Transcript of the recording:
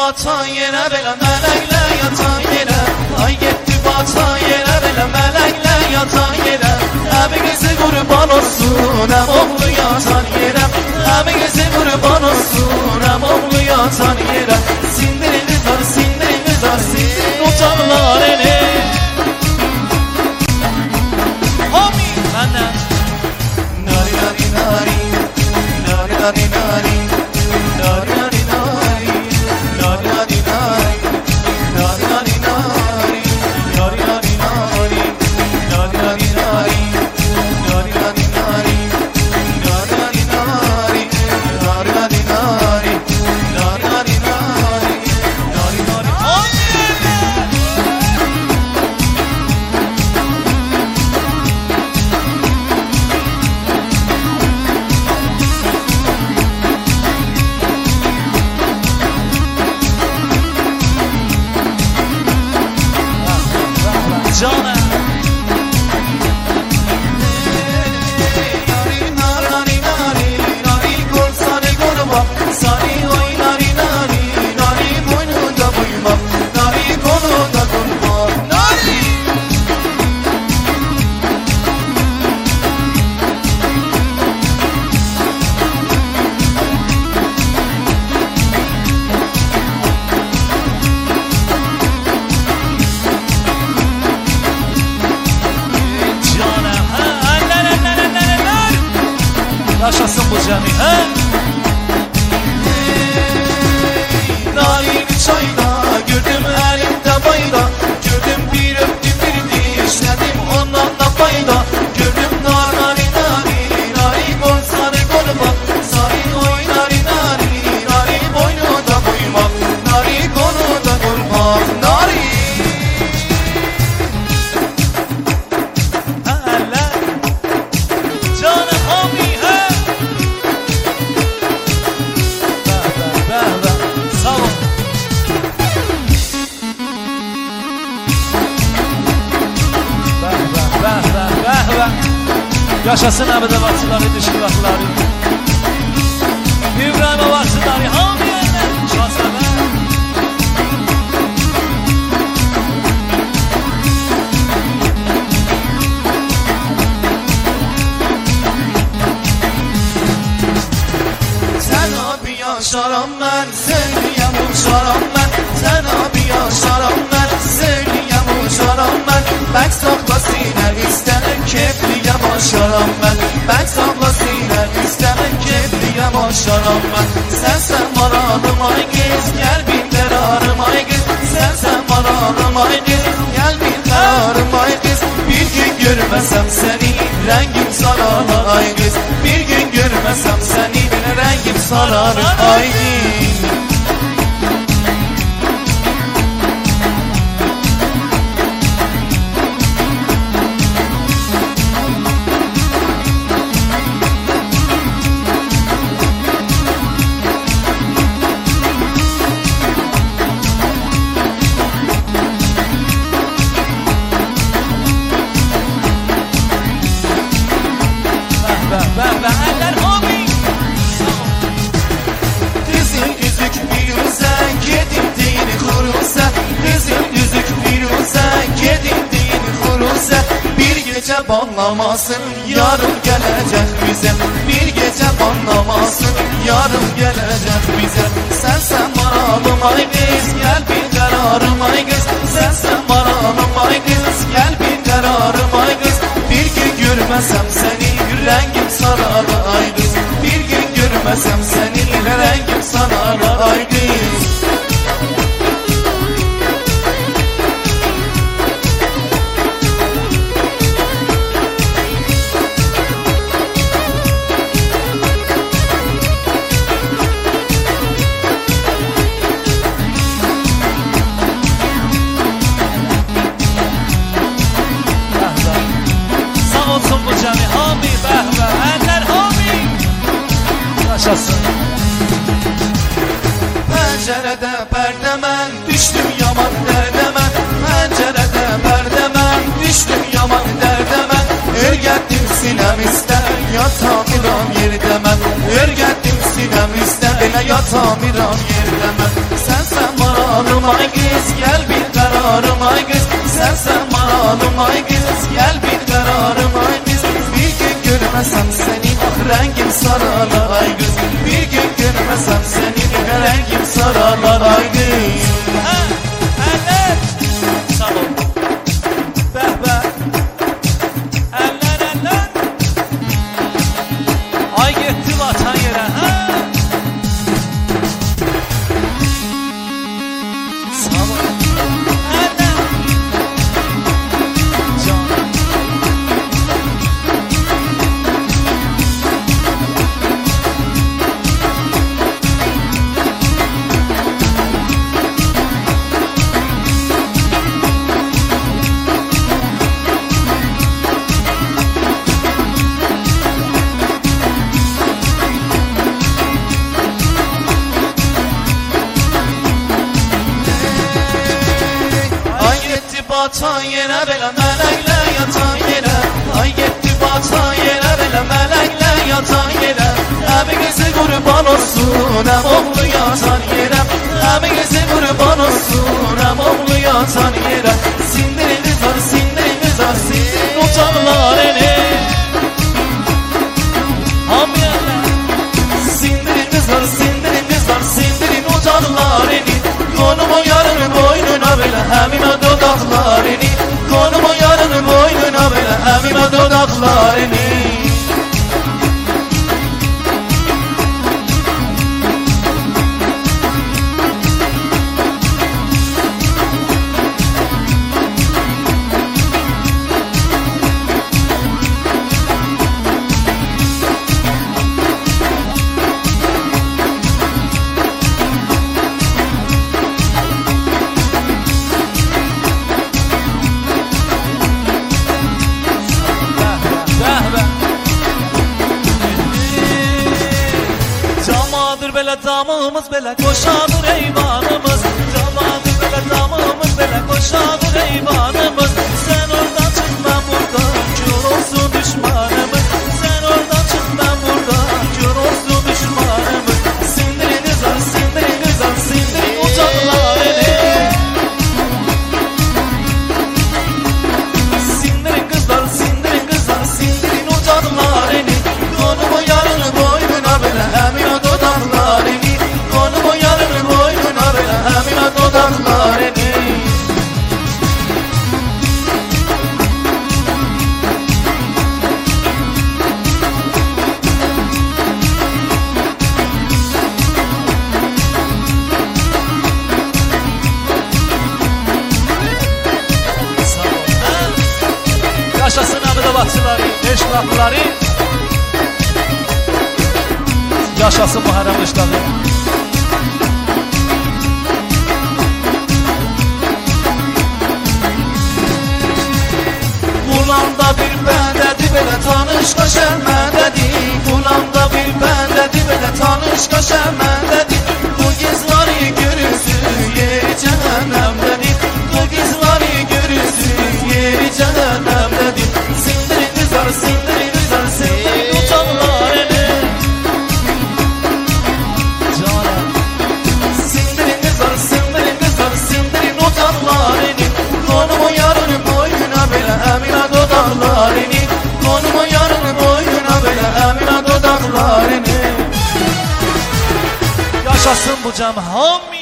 batayere belə mələklə yatan yerə. Ay getdi batayere belə mələklə yatan yerə. Əmi qızı qurban olsun, əm oğlu yatan yerə. Əmi qızı qurban olsun, əm oğlu yatan yerə. Sindirimiz var, sindirimiz var, sindirin uçanlar elə. Amin. Məndən nari nari nari, nari nari nari, nari nari nari, nari nari nari, nari nari nari, nari nari nari, nari nari nari, nari nari nari, nari nari nari, nari nari nari, nari nari nari, nari nari. Canım yaşasın bu cəmi, hə? Narin çayda, gördüm əlimdə bayda. Gördüm bir öptü bir dişlədim ondan da fayda. Gördüm nari nari, nari bolsanı qoluma. Sari oy nari nari, nari boynu da boymak. Nari konu da qurmak, nari. Hə, əllə canı hami, hə? Yaşasın əbədə vaxtları, düşkü vaxtları. İbrahimə vaxtları, hamı yerlə şahsəbə. Sən abi yaşaram mən, söyləyəm uçaram mən. Sən abi yaşaram mən, söyləyəm uçaram mən. Bək saxla sinər istənir keyfliyəm aşaram mən. Bək saxla sinər istənir keyfliyəm aşaram mən. Sən maralım ay qız, gəl bir qərarım ay qız. Sən maralım ay qız, gəl bir qərarım ay qız. Bir gün görməsəm səni, rəngim sarar ay qız. Bir gün görməsəm səni, rəngim sarar ay qız. Eller hobi. Dizin üzük Firuze, gedin deyini Xuruze. Dizin üzük Firuze, gedin deyini Xuruze. Bir gece banlamasın, yarın gelecek bize. Bir gece banlamasın, yarın gelecek bize. Sen maralım ay kız, gel bir kararım ay kız. Sen maralım ay kız, gel bir kararım ay kız. Bir gün görmesem seni, rəngim sarar ay qız. Bir gün görməsəm səni, rəngim sarar ay qız. Sağ olsun bu cəmi, hami bəhvə, əllər hami. Yaşasın. Pəncərədə pərdə mən, düşdüm yaman dərdə mən. Pəncərədə pərdə mən, düşdüm yaman dərdə mən. Örgətdim sinəm istər, yatamıram yerdə mən. Örgətdim sinəm istər, elə yatamıram yerdə mən. Sən ay kız, gel bir kararım ay kız. Sen malum ay kız, gel bir kararım ay kız. Bir gün görmesem seni ah rengim sararlar ay kız. Bir gün görmesem seni rengim sararlar ay kız. Eller sağ ol. Behbe eller ay gitti vatan yere ha. Sağ ol. Eller can. Batan yere belə mələklə yatan yerə. Ay getdi batan yerə belə mələklə yatan yerə. Əmi qızı qurban olsun əm oğlu yatan yerə. Əmi qızı qurban olsun əm oğlu yatan yerə. Sindiriniz var, sindiriniz var, sindirin utanlar eli. Sindiriniz var, sindiriniz var, sindirin utanlar eli. Konumu yarın boynuna belə əmimə dodaqlarını. Konumu yarın boynuna belə əmimə dodaqlarını. Camadır belə damımız belə koşadır eyvanımız. Camadır belə damımız belə koşadır eyvanımız. Sen oradan çık ben buradan kör olsun düşmanımız. Sen oradan çık ben buradan kör olsun düşmanımız. Sindiriniz var, sindiriniz var, sindirin utanlar eli. Sindirin kızlar, sindirin kızlar, sindirin utanlar eli. Konumu yarın boynuna belə əmimə dodaqlarını. Konumu yarın boynuna belə əmimə dodaqlarını. Sağ ol. Yaşasın Ağdabatçıları, eşrafları. Yaşasın Muharrem Qışlalı. Bulanda bir bəndədir belə tanış qaşər məndədir. Bulanda bir bəndədir belə tanış qaşər məndədir. Bu qızları görürsün yeri cəhənnəmdədir. Bu qızları görürsün yeri cəhənnəmdədir. Sindirin qızlar, sindirin qızlar, sindirin utanlar eli. Canım. Sindirin qızlar, sindirin qızlar, sindirin utanlar eli. Konumu yarın boynuna belə əminə dodaqlarını. Konumu yarın boynuna belə əminə dodaqlarını. Yaşasın bu cəm hamı.